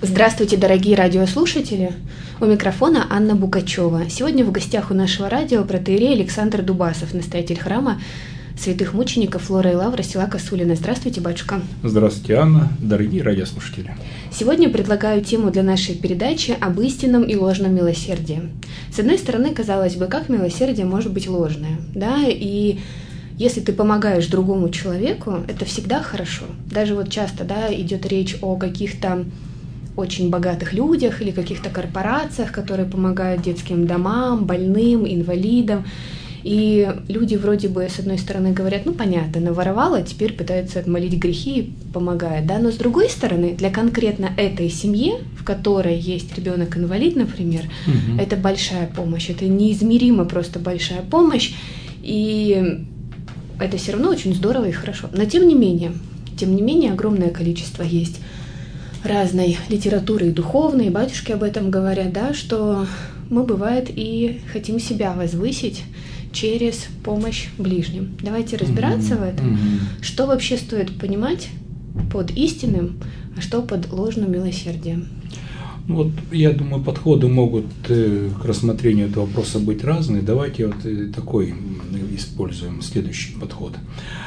Здравствуйте, дорогие радиослушатели! У микрофона Анна Букачева. Сегодня в гостях у нашего радио протоиерей Александр Дубасов, настоятель храма святых мучеников Флора и Лавра села Косулино. Здравствуйте, батюшка! Здравствуйте, Анна, дорогие радиослушатели! Сегодня предлагаю тему для нашей передачи об истинном и ложном милосердии. С одной стороны, казалось бы, как милосердие может быть ложное, да, и если ты помогаешь другому человеку, это всегда хорошо. Даже вот часто, да, идет речь о каких-то очень богатых людях или каких-то корпорациях, которые помогают детским домам, больным, инвалидам. И люди вроде бы, с одной стороны, говорят, ну понятно, наворовала, теперь пытаются отмолить грехи и помогает, да, но с другой стороны, для конкретно этой семьи, в которой есть ребенок-инвалид, например, это большая помощь, это неизмеримо просто большая помощь, и это все равно очень здорово и хорошо. Но тем не менее, огромное количество есть разной литературы и духовной, и батюшки об этом говорят, да, что мы, бывает, и хотим себя возвысить через помощь ближним. Давайте разбираться в этом, что вообще стоит понимать под истинным, а что под ложным милосердием. Вот, я думаю, подходы могут к рассмотрению этого вопроса быть разные. Давайте вот такой используем следующий подход.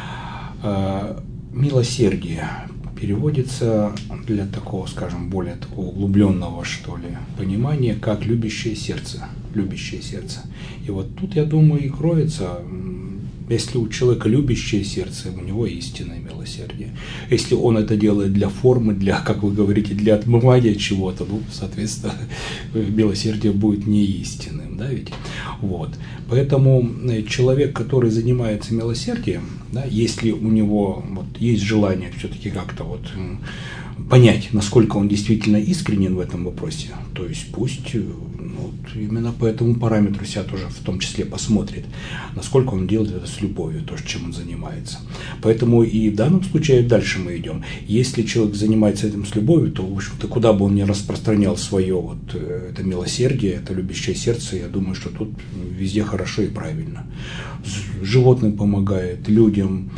Милосердие переводится для такого, скажем, более такого углубленного, что ли, понимания, как любящее сердце. Любящее сердце. И вот тут, я думаю, и кроется, если у человека любящее сердце, у него истинное милосердие. Если он это делает для формы, для, как вы говорите, для отмывания чего-то, ну, соответственно, милосердие будет неистинным, да, ведь? Вот. Поэтому человек, который занимается милосердием, да, если у него вот есть желание все-таки как-то вот понять, насколько он действительно искренен в этом вопросе, то есть пусть вот именно по этому параметру себя тоже в том числе посмотрит, насколько он делает это с любовью, то, чем он занимается. Поэтому и в данном случае дальше мы идем. Если человек занимается этим с любовью, то, в общем-то, куда бы он ни распространял свое вот это милосердие, это любящее сердце, я думаю, что тут везде хорошо и правильно. Животным помогает, людям,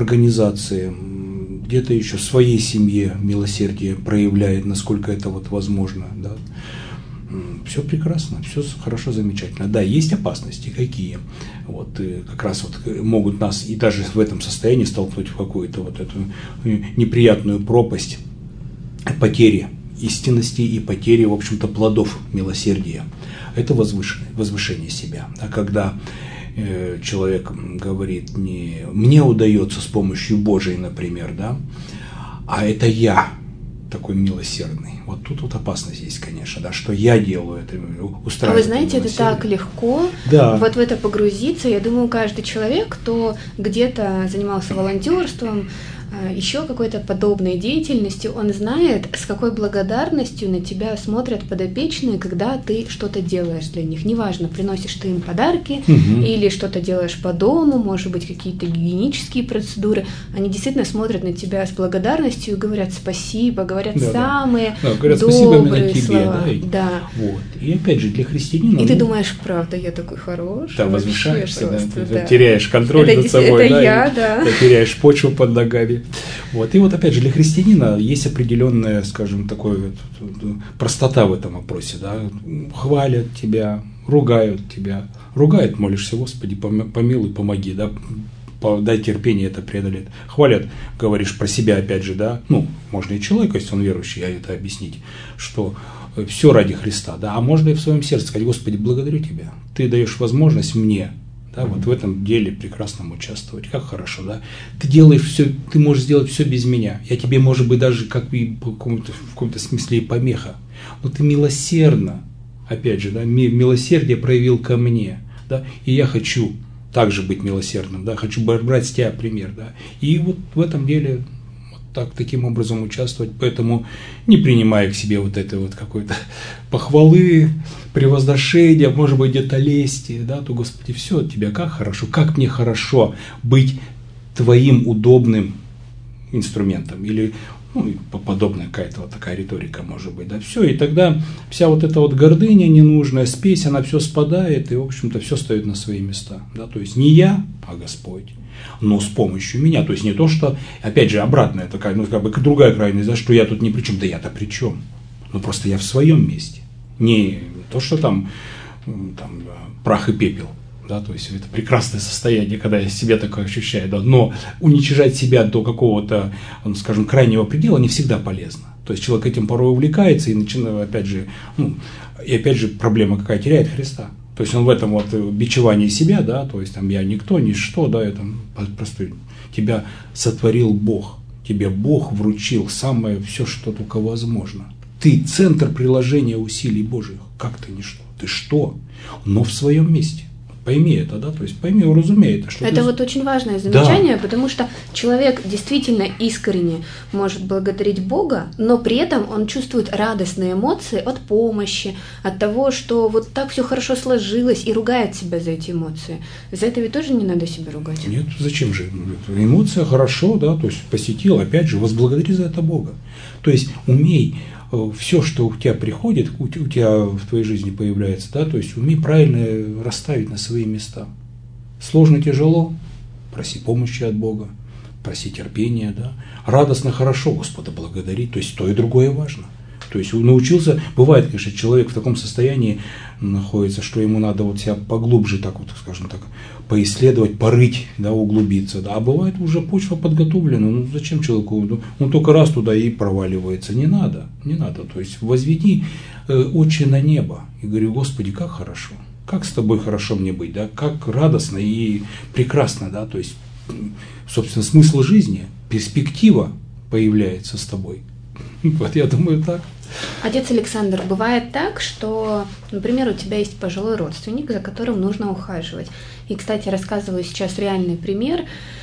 организациям, где-то еще своей семье милосердие проявляет, насколько это вот возможно, да. Все прекрасно, все хорошо, замечательно. Да, есть опасности, какие? Вот, как раз вот могут нас и даже в этом состоянии столкнуть в какую-то вот эту неприятную пропасть потери истинности и потери, в общем-то, плодов милосердия. Это возвышение себя. А когда человек говорит, не мне удается с помощью Божией, например, да, а это я такой милосердный. Вот тут вот опасность есть, конечно, да, что я делаю это, устраиваю. А вы знаете, это так легко, да. Вот в это погрузиться. Я думаю, каждый человек, кто где-то занимался волонтерством, еще какой-то подобной деятельностью, он знает, с какой благодарностью на тебя смотрят подопечные, когда ты что-то делаешь для них. Неважно, приносишь ты им подарки или что-то делаешь по дому, может быть, какие-то гигиенические процедуры. Они действительно смотрят на тебя с благодарностью и говорят спасибо, говорят самые говорят, добрые слова. Да. Вот. И опять же, для христианина... И ты думаешь, правда, я такой хороший. Да, возвышаешься, да, теряешь контроль над собой, это я, да. Теряешь почву под ногами. Вот. И вот опять же, для христианина есть определенная, скажем, такая простота в этом вопросе. Да? Хвалят тебя, ругают тебя. Ругают, молишься, Господи, помилуй, помоги, да? Дай терпение это преодолеть. Хвалят, говоришь про себя опять же, да, ну, можно и человеку, если он верующий, это объяснить, что все ради Христа, да, а можно и в своем сердце сказать, Господи, благодарю Тебя, Ты даешь возможность мне, да, вот в этом деле прекрасном участвовать, как хорошо, да, ты делаешь все, ты можешь сделать все без меня, я тебе, может быть, даже как и в каком-то смысле и помеха, но ты милосердно, опять же, да, милосердие проявил ко мне, да, и я хочу также быть милосердным, да, хочу брать с тебя пример, да, и вот в этом деле вот таким образом участвовать, поэтому не принимая к себе вот этой вот какой-то похвалы, превозношения, может быть, где-то лести, да, то, Господи, все от Тебя, как мне хорошо быть Твоим удобным инструментом, или ну, подобная какая-то вот такая риторика может быть, да, все, и тогда вся вот эта вот гордыня ненужная, спесь, она все спадает, и, в общем-то, все стоит на свои места, да, то есть не я, а Господь, но с помощью меня, то есть не то, что, опять же, обратная такая, ну, как бы другая крайность, да, что я тут ни при чем, да я-то при чем, но просто я в своем месте. Не то, что там прах и пепел. Да, то есть это прекрасное состояние, когда я себя такое ощущаю, да, но уничижать себя до какого-то, скажем, крайнего предела не всегда полезно. То есть человек этим порой увлекается и начинает, опять же, проблема какая, теряет Христа. То есть он в этом вот бичевании себя, да, то есть там я никто, ничто, да, это просто тебя сотворил Бог, тебе Бог вручил самое все, что только возможно. Ты центр приложения усилий Божьих, как ты ничто, ты что, но в своем месте. Пойми это, да, то есть пойми, уразумей это. Что это вот очень важное замечание, да. Потому что человек действительно искренне может благодарить Бога, но при этом он чувствует радостные эмоции от помощи, от того, что вот так все хорошо сложилось, и ругает себя за эти эмоции. За это ведь тоже не надо себя ругать. Нет, зачем же? Эмоция хорошо, да, то есть посетил, опять же, возблагодари за это Бога. То есть умей все, что у тебя приходит, у тебя в твоей жизни появляется, да, то есть умей правильно расставить на свои места. Сложно, тяжело, проси помощи от Бога, проси терпения, да. Радостно, хорошо, Господа благодарить, то есть то и другое важно. То есть научился, бывает, конечно, человек в таком состоянии находится, что ему надо вот себя поглубже, так вот, скажем так, поисследовать, порыть, да, углубиться, да, а бывает уже почва подготовлена, ну зачем человеку, он только раз туда и проваливается, не надо, то есть возведи очи на небо и говорю, Господи, как хорошо, как с тобой хорошо мне быть, да, как радостно и прекрасно, да, то есть, собственно, смысл жизни, перспектива появляется с тобой, вот я думаю так. Отец Александр, бывает так, что, например, у тебя есть пожилой родственник, за которым нужно ухаживать. И, кстати, рассказываю сейчас реальный пример.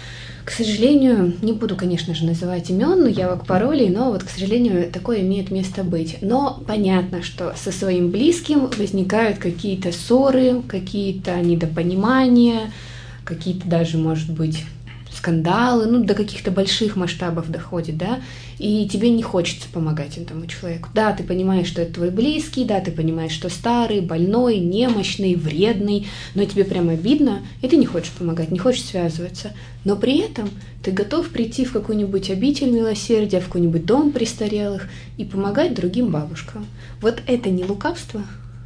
К сожалению, не буду, конечно же, называть имен, явок, паролей, но вот, к сожалению, такое имеет место быть. Но понятно, что со своим близким возникают какие-то ссоры, какие-то недопонимания, какие-то даже, может быть, скандалы, ну, до каких-то больших масштабов доходит, да, и тебе не хочется помогать этому человеку. Да, ты понимаешь, что это твой близкий, да, ты понимаешь, что старый, больной, немощный, вредный, но тебе прям обидно, и ты не хочешь помогать, не хочешь связываться. Но при этом ты готов прийти в какую-нибудь обитель милосердия, в какой-нибудь дом престарелых и помогать другим бабушкам. Вот это не лукавство?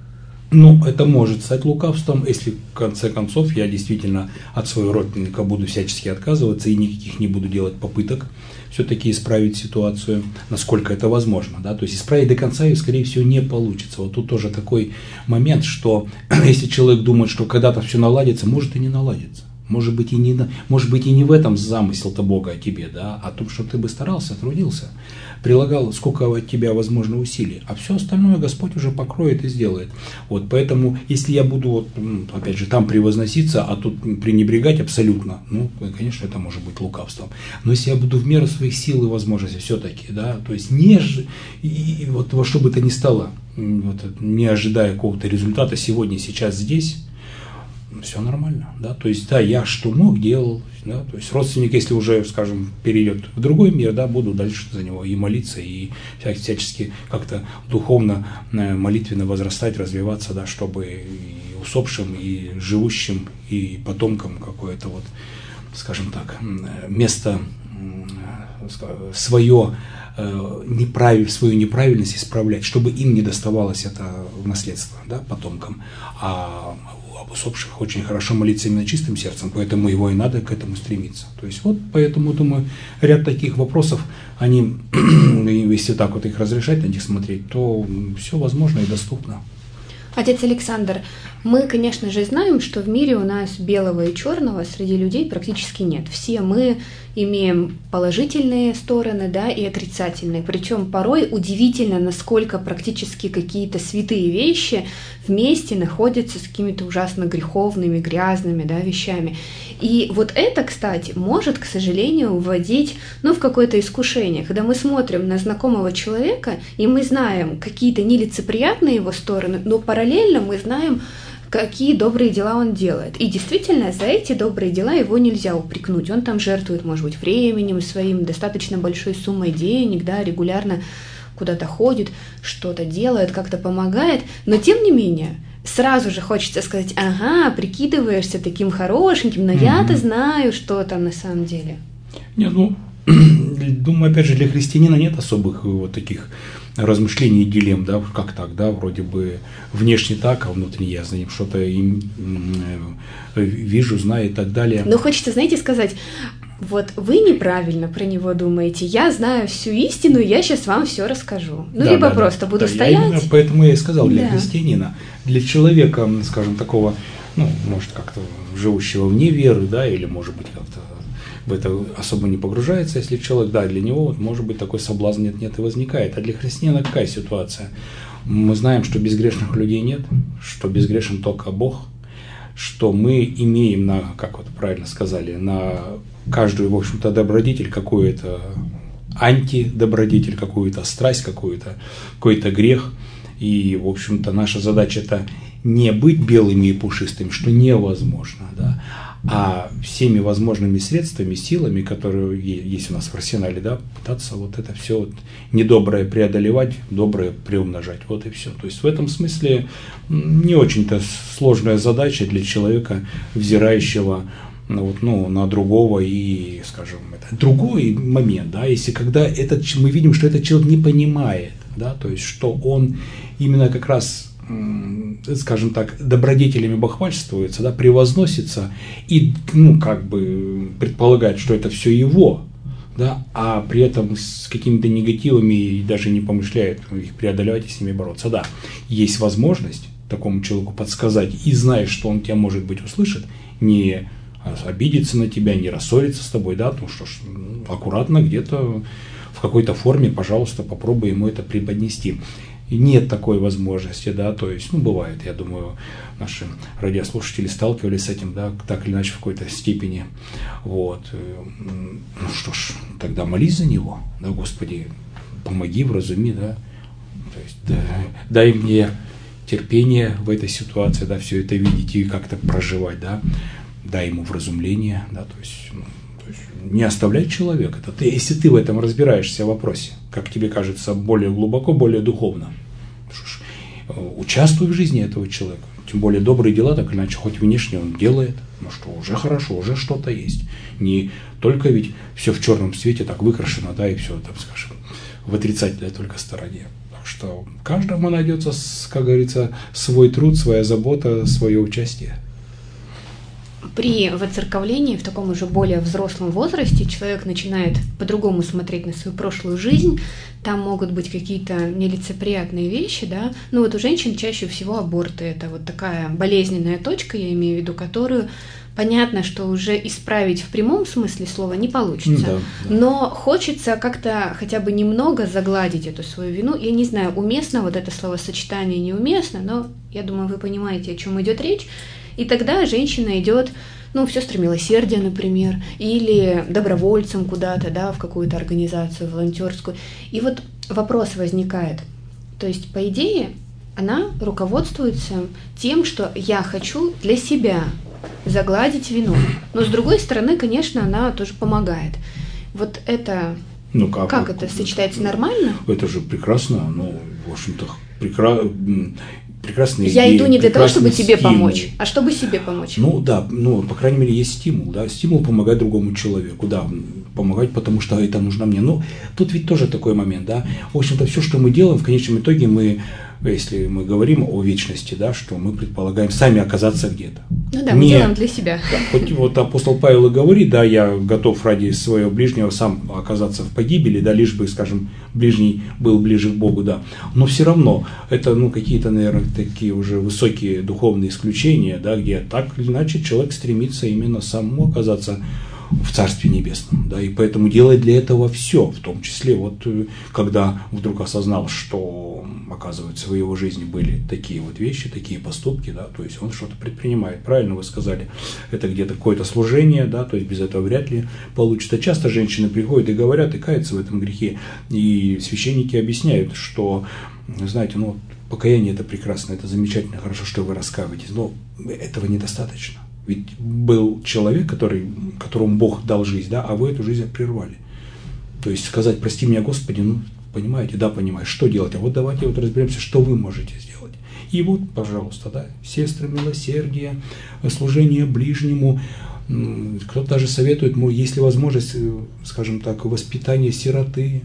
Ну, это может стать лукавством, если в конце концов я действительно от своего родственника буду всячески отказываться и никаких не буду делать попыток все-таки исправить ситуацию, насколько это возможно. Да? То есть исправить до конца ее, скорее всего, не получится. Вот тут тоже такой момент, что если человек думает, что когда-то все наладится, может и не наладится. Может быть, и не в этом замысел-то Бога о тебе, да, о том, что ты бы старался, трудился, прилагал сколько от тебя возможно усилий, а все остальное Господь уже покроет и сделает. Вот, поэтому, если я буду, вот, опять же, там превозноситься, а тут пренебрегать абсолютно, ну, конечно, это может быть лукавством. Но если я буду в меру своих сил и возможностей все-таки, да, то есть и вот во что бы то ни стало, вот, не ожидая какого-то результата сегодня, сейчас, здесь, все нормально, да, то есть, да, я что мог, делал, да, то есть родственник, если уже, скажем, перейдет в другой мир, да, буду дальше за него и молиться, и всячески как-то духовно, молитвенно возрастать, развиваться, да, чтобы и усопшим, и живущим, и потомкам какое-то вот, скажем так, место свою неправильность исправлять, чтобы им не доставалось это в наследство, да, потомкам, а об усопших очень хорошо молиться именно чистым сердцем, поэтому его и надо к этому стремиться. То есть вот поэтому, думаю, ряд таких вопросов, они, если так вот их разрешать, на них смотреть, то все возможно и доступно. Отец Александр, мы, конечно же, знаем, что в мире у нас белого и черного среди людей практически нет. Все мы имеем положительные стороны, да, и отрицательные. Причем порой удивительно, насколько практически какие-то святые вещи вместе находятся с какими-то ужасно греховными, грязными, да, вещами. И вот это, кстати, может, к сожалению, вводить, в какое-то искушение. Когда мы смотрим на знакомого человека, и мы знаем какие-то нелицеприятные его стороны, но параллельно мы знаем, какие добрые дела он делает. И действительно, за эти добрые дела его нельзя упрекнуть. Он там жертвует, может быть, временем своим, достаточно большой суммой денег, да, регулярно куда-то ходит, что-то делает, как-то помогает. Но тем не менее, сразу же хочется сказать, ага, прикидываешься таким хорошеньким, но я-то знаю, что там на самом деле. Нет, думаю, опять же, для христианина нет особых вот таких размышлений и дилемм, да, как так, да, вроде бы внешне так, а внутренне я за ним что-то вижу, знаю и так далее. Но хочется, знаете, сказать, вот вы неправильно про него думаете, я знаю всю истину, я сейчас вам все расскажу. Ну, да, либо просто буду стоять. Поэтому я и сказал, для христианина, для человека, скажем, такого, ну, может, как-то живущего вне веры, да, или, может быть, как-то в это особо не погружается, если человек, да, для него, вот, может быть, такой соблазн нет и возникает. А для христианина какая ситуация? Мы знаем, что безгрешных людей нет, что безгрешен только Бог, что мы имеем как вот правильно сказали, на каждую, в общем-то, добродетель какую-то антидобродетель, какую-то страсть, какой-то грех. И, в общем-то, наша задача – это не быть белыми и пушистыми, что невозможно, да, а всеми возможными средствами, силами, которые есть у нас в арсенале, да, пытаться вот это все вот недоброе преодолевать, доброе приумножать, вот и все. То есть в этом смысле не очень-то сложная задача для человека, взирающего на другого и, скажем, это другой момент, да, если когда мы видим, что этот человек не понимает, да, то есть что он именно как раз, скажем так, добродетелями бахвальствуется, да, превозносится и, как бы предполагает, что это все его, да, а при этом с какими-то негативами даже не помышляет их преодолевать и с ними бороться. Да, есть возможность такому человеку подсказать и знаешь, что он тебя, может быть, услышит, не обидеться на тебя, не рассориться с тобой, да, ну что ж, аккуратно где-то в какой-то форме, пожалуйста, попробуй ему это преподнести. Нет такой возможности, да, то есть, бывает, я думаю, наши радиослушатели сталкивались с этим, да, так или иначе в какой-то степени, вот, ну что ж, тогда молись за него, да, Господи, помоги, вразуми, да, то есть, дай мне терпение в этой ситуации, да, все это видеть и как-то проживать, да, дай ему вразумление, да, то есть не оставлять человека. Если ты в этом разбираешься в вопросе, как тебе кажется, более глубоко, более духовно, участвуй в жизни этого человека. Тем более добрые дела, так иначе, хоть внешне он делает, ну что, уже хорошо, уже что-то есть. Не только ведь все в черном цвете так выкрашено, да, и все, там, скажем, в отрицательной только стороне. Так что каждому найдется, как говорится, свой труд, своя забота, свое участие. При воцерковлении в таком уже более взрослом возрасте человек начинает по-другому смотреть на свою прошлую жизнь, там могут быть какие-то нелицеприятные вещи, да, ну вот у женщин чаще всего аборты, это вот такая болезненная точка, я имею в виду, которую понятно, что уже исправить в прямом смысле слова не получится, да. Но хочется как-то хотя бы немного загладить эту свою вину. Я не знаю, уместно вот это словосочетание, неуместно, но я думаю, вы понимаете, о чем идет речь. И тогда женщина идет, в сестры милосердия, например, или добровольцем куда-то, да, в какую-то организацию волонтерскую. И вот вопрос возникает. То есть, по идее, она руководствуется тем, что я хочу для себя загладить вину. Но с другой стороны, конечно, она тоже помогает. Вот это, как это сочетается, нормально? Это же прекрасно, в общем-то, прекрасные Я идеи, иду не для того, чтобы тебе стимул. Помочь, а чтобы себе помочь. По крайней мере, есть стимул, да, стимул помогать другому человеку, да, помогать, потому что это нужно мне. Но тут ведь тоже такой момент, да, в общем-то, все, что мы делаем, в конечном итоге если мы говорим о вечности, да, что мы предполагаем сами оказаться где-то. Мы делаем для себя. Да, хоть вот апостол Павел и говорит, да, я готов ради своего ближнего сам оказаться в погибели, да, лишь бы, скажем, ближний был ближе к Богу, да. Но все равно это, какие-то, наверное, такие уже высокие духовные исключения, да, где так или иначе человек стремится именно самому оказаться в Царстве Небесном, да, и поэтому делает для этого все, в том числе вот когда вдруг осознал, что, оказывается, в его жизни были такие вот вещи, такие поступки, да, то есть он что-то предпринимает, правильно вы сказали, это где-то какое-то служение, да, то есть без этого вряд ли получится. Часто женщины приходят и говорят, и каются в этом грехе, и священники объясняют, что, знаете, покаяние это прекрасно, это замечательно, хорошо, что вы раскаиваетесь, но этого недостаточно. Ведь был человек, которому Бог дал жизнь, да, а вы эту жизнь прервали. То есть сказать, прости меня, Господи, понимаете, да, понимаю, что делать, а вот давайте разберемся, что вы можете сделать. И вот, пожалуйста, да, сестры милосердия, служение ближнему, Кто-то даже советует, есть ли возможность, скажем так, воспитания сироты,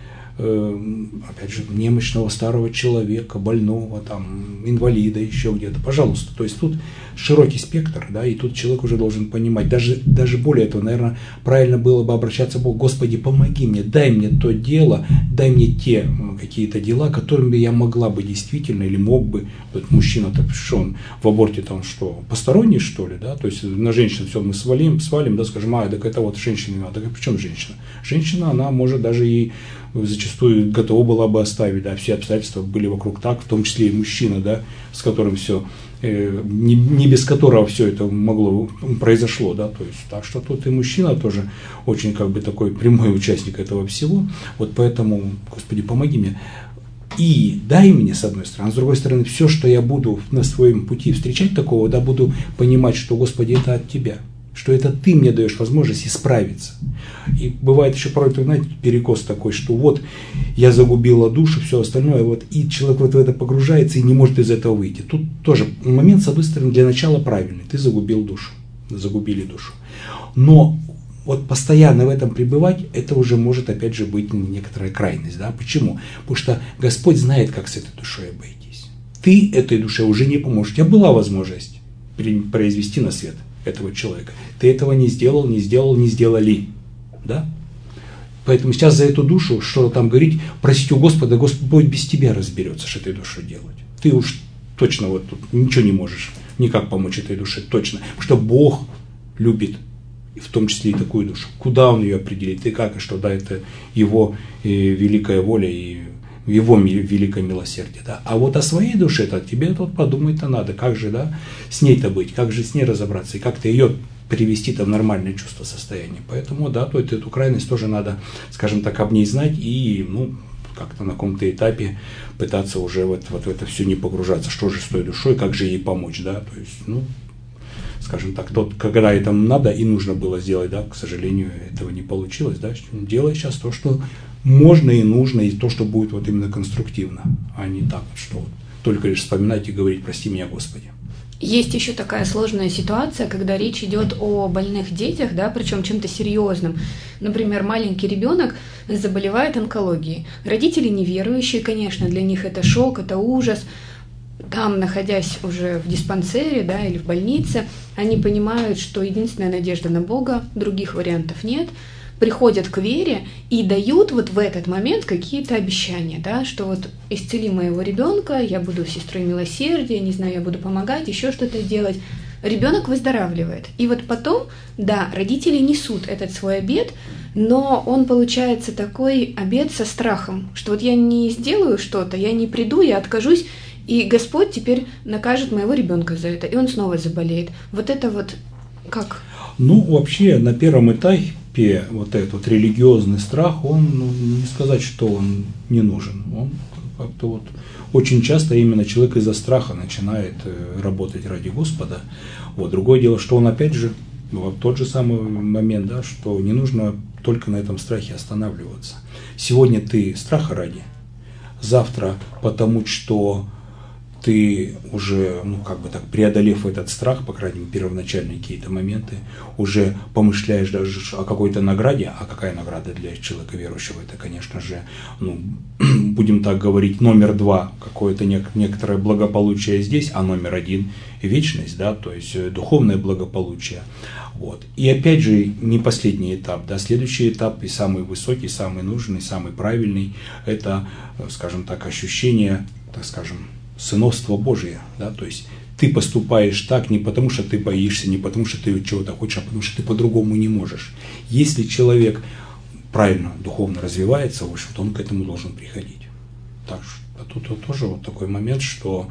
опять же, немощного старого человека, больного, там, инвалида, еще где-то, пожалуйста. То есть тут широкий спектр, да, и тут человек уже должен понимать. Даже более этого, наверное, правильно было бы обращаться к Богу: Господи, помоги мне, дай мне то дело, дай мне те какие-то дела, которыми я могла бы действительно, или мог бы, вот мужчина, так что он в аборте там что, посторонний, что ли, да, то есть на женщину все мы свалим, да, скажем, так это вот женщина не надо. Так при чем женщина? Женщина, она может даже и зачастую готова была бы оставить, да, все обстоятельства были вокруг так, в том числе и мужчина, да, с которым все, не без которого все это произошло, да, то есть, так что тут и мужчина тоже очень как бы такой прямой участник этого всего, вот поэтому, Господи, помоги мне. И дай мне, с одной стороны, а с другой стороны, все, что я буду на своем пути встречать такого, да, буду понимать, что, Господи, это от Тебя, что это Ты мне даешь возможность исправиться. И бывает еще порой, знаете, перекос такой, что вот я загубила душу, все остальное, вот, и человек вот в это погружается и не может из этого выйти. Тут тоже момент, с одной стороны, для начала правильный, ты загубил душу, загубили душу. Но вот постоянно в этом пребывать, это уже может, опять же, быть некоторая крайность. Да? Почему? Потому что Господь знает, как с этой душой обойтись. Ты этой душе уже не поможешь. У тебя была возможность произвести на свет этого человека. Ты этого не сделал, не сделали. Да? Поэтому сейчас за эту душу, что там говорить, просить у Господа, Господь без тебя разберется, что этой душой делать. Ты уж точно вот тут ничего не можешь никак помочь этой душе, точно. Потому что Бог любит, и в том числе и такую душу. Куда Он ее определит и как, и что, да, это Его великая воля и Его великое милосердие. Да. А вот о своей душе-то тебе тут подумать-то надо, как же, да, с ней-то быть, как же с ней разобраться, и как-то ее привести-то в нормальное чувство, состояние. Поэтому, да, то эту крайность тоже надо, скажем так, об ней знать и, как-то на каком-то этапе пытаться уже вот в это все не погружаться. Что же с той душой, как же ей помочь, да, то есть, скажем так, когда это надо и нужно было сделать, да, к сожалению, этого не получилось, да, делай сейчас то, что можно и нужно, и то, что будет вот именно конструктивно, а не так, что вот только лишь вспоминать и говорить: прости меня, Господи. Есть еще такая сложная ситуация, когда речь идет о больных детях, да, причем чем-то серьезным. Например, маленький ребенок заболевает онкологией. Родители неверующие, конечно, для них это шок, это ужас. Там, находясь уже в диспансере, да, или в больнице, они понимают, что единственная надежда на Бога, других вариантов нет, приходят к вере и дают вот в этот момент какие-то обещания, да, что вот исцели моего ребенка, я буду сестрой милосердия, не знаю, я буду помогать, еще что-то делать. Ребенок выздоравливает. И вот потом, да, родители несут этот свой обет, но он получается такой обет со страхом, что вот я не сделаю что-то, я не приду, я откажусь, и Господь теперь накажет моего ребенка за это, и он снова заболеет. Вот это вот как? Вообще, на первом этапе вот этот вот религиозный страх, он, не сказать, что он не нужен. Он как-то вот очень часто именно человек из-за страха начинает работать ради Господа. Вот. Другое дело, что он опять же, вот тот же самый момент, да, что не нужно только на этом страхе останавливаться. Сегодня ты страха ради, завтра потому что ты уже, преодолев этот страх, по крайней мере, первоначальные какие-то моменты, уже помышляешь даже о какой-то награде. А какая награда для человека верующего? Это, конечно же, будем так говорить, номер 2, какое-то некоторое благополучие здесь, а номер 1 – вечность, да, то есть духовное благополучие. Вот. И опять же, не последний этап, да, следующий этап и самый высокий, самый нужный, самый правильный – это, скажем так, ощущение, так скажем, сыновство Божие, да, то есть ты поступаешь так не потому, что ты боишься, не потому, что ты чего-то хочешь, а потому, что ты по-другому не можешь. Если человек правильно духовно развивается, в общем-то, он к этому должен приходить. Так что тут тоже вот такой момент, что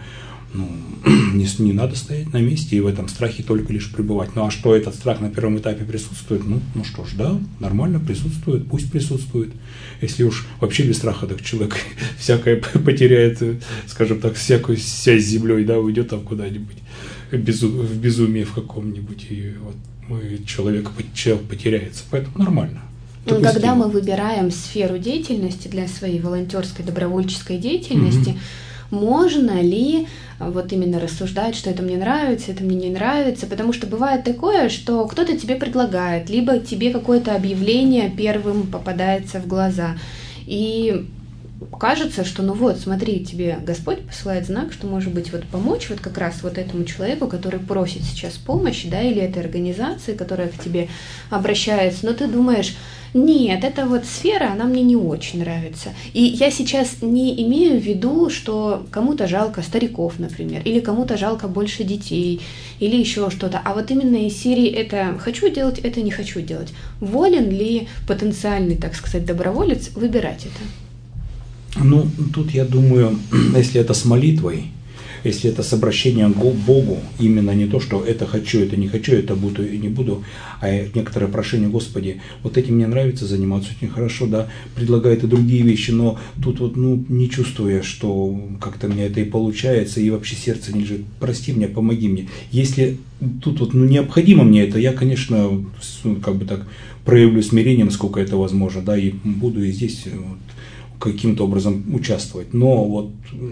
не надо стоять на месте и в этом страхе только лишь пребывать. А что этот страх на первом этапе присутствует? Что ж, да, нормально присутствует, пусть присутствует. Если уж вообще без страха, так человек всякое потеряет, скажем так, всякую связь с землей, да, уйдет там куда-нибудь в безумие в каком-нибудь, и вот человек потеряется. Поэтому нормально. Когда мы выбираем сферу деятельности для своей волонтерской, добровольческой деятельности, можно ли вот именно рассуждать, что это мне нравится, это мне не нравится, потому что бывает такое, что кто-то тебе предлагает, либо тебе какое-то объявление первым попадается в глаза, и кажется, что ну вот, смотри, тебе Господь посылает знак, что, может быть, вот помочь вот как раз вот этому человеку, который просит сейчас помощи, да, или этой организации, которая к тебе обращается, но ты думаешь, нет, эта вот сфера, она мне не очень нравится. И я сейчас не имею в виду, что кому-то жалко стариков, например, или кому-то жалко больше детей, или еще что-то. А вот именно из серии «это хочу делать, это не хочу делать». Волен ли потенциальный, так сказать, доброволец выбирать это? Ну, тут я думаю, если это с молитвой, если это с обращением к Богу, именно не то, что это хочу, это не хочу, это буду и не буду, а некоторое прошение: Господи, вот этим мне нравится заниматься, очень хорошо, да, предлагает и другие вещи, но тут вот, ну, не чувствуя, что как-то мне это и получается, и вообще сердце не лежит, прости меня, помоги мне. Если тут вот, ну, необходимо мне это, я, конечно, как бы так проявлю смирение, насколько это возможно, да, и буду и здесь вот каким-то образом участвовать, но вот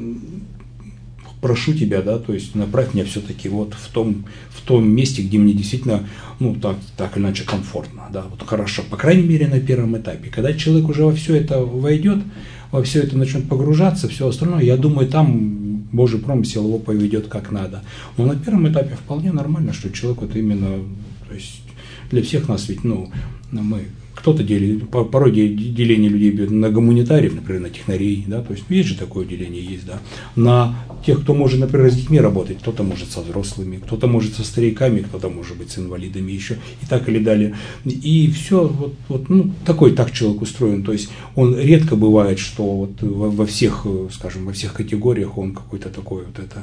прошу тебя, да, то есть направь меня все-таки вот в том месте, где мне действительно, ну, так или иначе комфортно, да, вот хорошо, по крайней мере, на первом этапе. Когда человек уже во все это войдет, во все это начнет погружаться, все остальное, я думаю, там Божий промысел его поведет как надо. Но на первом этапе вполне нормально, что человек вот именно, то есть для всех нас ведь, ну, мы... Кто-то делит, порой деление людей на гуманитариев, например, на технарей, да, то есть есть же такое деление, есть, да, на тех, кто может, например, с детьми работать, кто-то может со взрослыми, кто-то может со стариками, кто-то может быть с инвалидами еще, и так или далее. И все, вот, ну, так человек устроен, то есть он редко бывает, что вот во всех, скажем, во всех категориях он какой-то такой вот это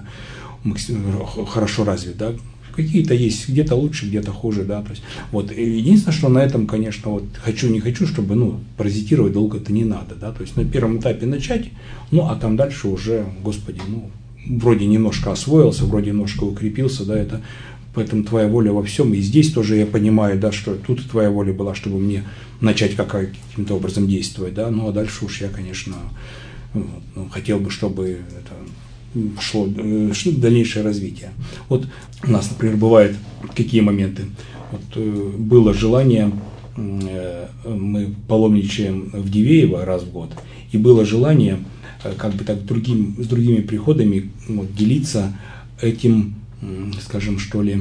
хорошо развит, да. Какие-то есть, где-то лучше, где-то хуже, да, то есть, вот, единственное, что на этом, конечно, вот, хочу, не хочу, чтобы, ну, паразитировать долго-то не надо, да, то есть, на первом этапе начать, ну, а там дальше уже, Господи, ну, вроде немножко освоился, вроде немножко укрепился, да, это, поэтому твоя воля во всем, и здесь тоже я понимаю, да, что тут твоя воля была, чтобы мне начать каким-то образом действовать, да, ну, а дальше уж я, конечно, ну, хотел бы, чтобы это... шло дальнейшее развитие. Вот у нас, например, бывают какие моменты. Вот, было желание, мы паломничаем в Дивеево раз в год, и было желание как бы так с другими приходами вот, делиться этим, скажем, что ли,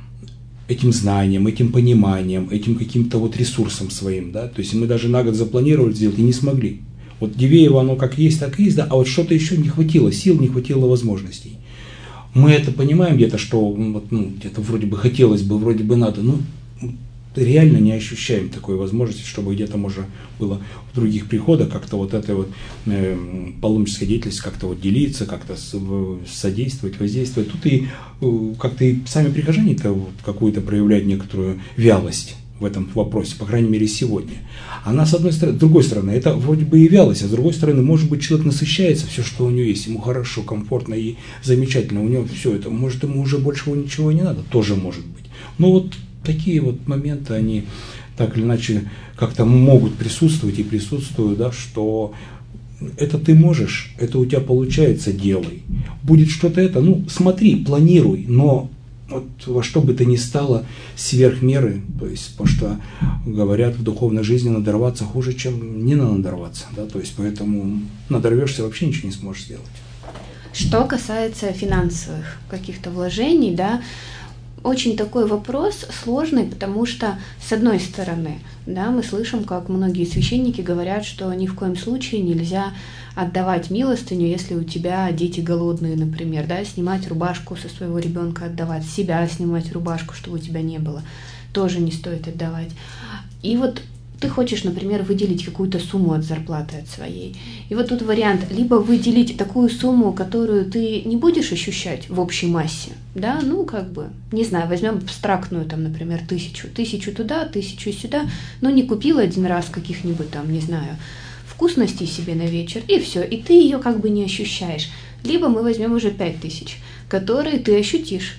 этим знанием, этим пониманием, этим каким-то вот ресурсом своим, да, то есть мы даже на год запланировали сделать и не смогли. Вот Дивеево, оно как есть, так и есть, да, а вот что-то еще не хватило, сил не хватило возможностей. Мы это понимаем где-то, что вот, ну, где-то вроде бы хотелось бы, вроде бы надо, но реально не ощущаем такой возможности, чтобы где-то можно было в других приходах как-то вот этой вот паломнической деятельности как-то вот делиться, как-то содействовать, воздействовать. Тут и как-то и сами прихожане-то вот какую-то проявляют некоторую вялость в этом вопросе, по крайней мере, сегодня. Она, с одной стороны, с другой стороны, это вроде бы и вялость, а с другой стороны, может быть, человек насыщается, все, что у него есть, ему хорошо, комфортно и замечательно, у него все это, может, ему уже больше ничего не надо, тоже может быть. Но вот такие вот моменты, они так или иначе как-то могут присутствовать и присутствуют, да, что это ты можешь, это у тебя получается, делай. Будет что-то это, ну, смотри, планируй, но вот во что бы то ни стало сверх меры, то есть, потому что говорят, в духовной жизни надорваться хуже, чем не надорваться, да, то есть, поэтому надорвешься, вообще ничего не сможешь сделать. Что касается финансовых каких-то вложений, да, очень такой вопрос сложный, потому что, с одной стороны, да, мы слышим, как многие священники говорят, что ни в коем случае нельзя отдавать милостыню, если у тебя дети голодные, например, да, снимать рубашку со своего ребенка, отдавать, себя снимать рубашку, чтобы у тебя не было, тоже не стоит отдавать. И вот ты хочешь, например, выделить какую-то сумму от зарплаты от своей. И вот тут вариант, либо выделить такую сумму, которую ты не будешь ощущать в общей массе, да, ну, как бы, не знаю, возьмем абстрактную, там, например, 1000 туда, 1000 сюда, но не купила один раз каких-нибудь там, не знаю, вкусностей себе на вечер, и все, и ты ее как бы не ощущаешь. Либо мы возьмем уже 5000, которые ты ощутишь,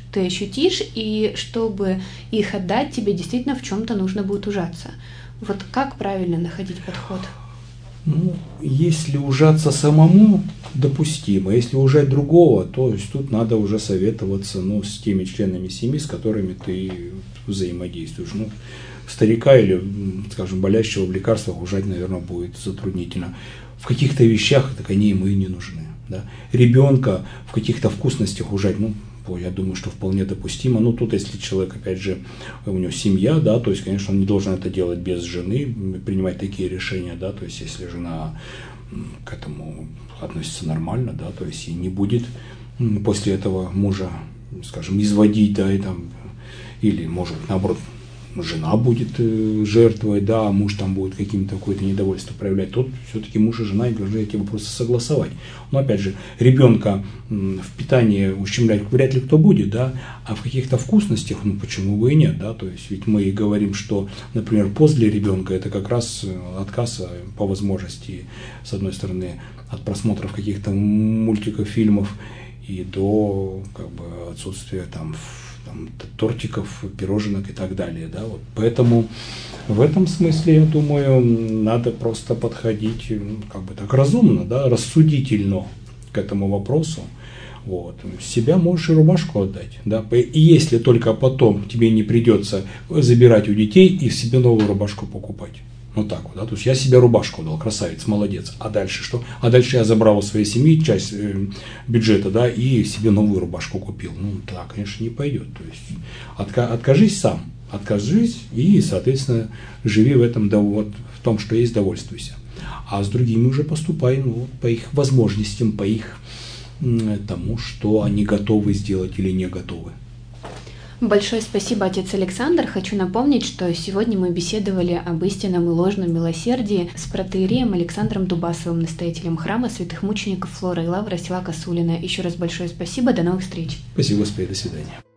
и чтобы их отдать, тебе действительно в чем-то нужно будет ужаться. Вот как правильно находить подход? Ну, если ужаться самому, допустимо. Если ужать другого, то есть тут надо уже советоваться, ну, с теми членами семьи, с которыми ты взаимодействуешь. Ну, старика или, скажем, болящего в лекарствах ужать, наверное, будет затруднительно. В каких-то вещах так они ему и не нужны. Да? Ребенка в каких-то вкусностях ужать, ну, я думаю, что вполне допустимо. Но тут, если человек, опять же, у него семья, да, то есть, конечно, он не должен это делать без жены, принимать такие решения, да, то есть, если жена к этому относится нормально, да, то есть, и не будет после этого мужа, скажем, изводить, да, и там, или, может, наоборот, жена будет жертвой, да, а муж там будет каким-то какое-то недовольство проявлять, тут все-таки муж и жена должны эти вопросы согласовать. Но опять же, ребенка в питании ущемлять вряд ли кто будет, да, а в каких-то вкусностях, ну почему бы и нет, да, то есть ведь мы говорим, что, например, пост для ребенка это как раз отказ по возможности, с одной стороны, от просмотров каких-то мультиков, фильмов и до как бы отсутствия там тортиков, пироженок и так далее. Да? Вот. Поэтому в этом смысле, я думаю, надо просто подходить как бы так разумно, да, рассудительно к этому вопросу. Вот. Себя можешь и рубашку отдать. Да? И если только потом тебе не придется забирать у детей и себе новую рубашку покупать. Вот так вот, да, то есть я себе рубашку дал, красавец, молодец. А дальше что? А дальше я забрал у своей семьи часть бюджета, да, и себе новую рубашку купил. Ну, да, конечно, не пойдет. То есть откажись сам, откажись и, соответственно, живи в этом, да, вот, в том, что есть, довольствуйся. А с другими уже поступай, ну, по их возможностям, по их тому, что они готовы сделать или не готовы. Большое спасибо, отец Александр. Хочу напомнить, что сегодня мы беседовали об истинном и ложном милосердии с протоиереем Александром Дубасовым, настоятелем храма святых мучеников Флора и Лавра села Косулина. Еще раз большое спасибо, до новых встреч. Спасибо, Господи, до свидания.